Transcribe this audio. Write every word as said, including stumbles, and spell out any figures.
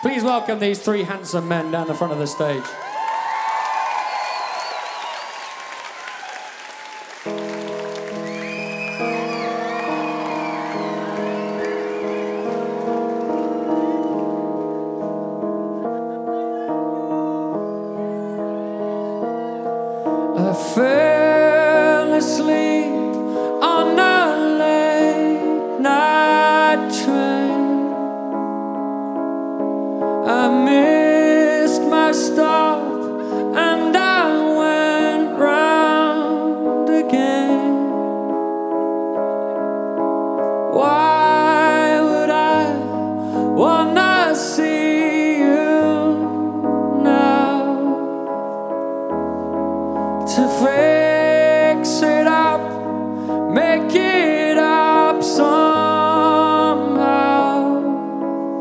Please welcome these three handsome men down the front of the stage. I fell asleep on a late night train. I missed my stop and I went round again. Why would I want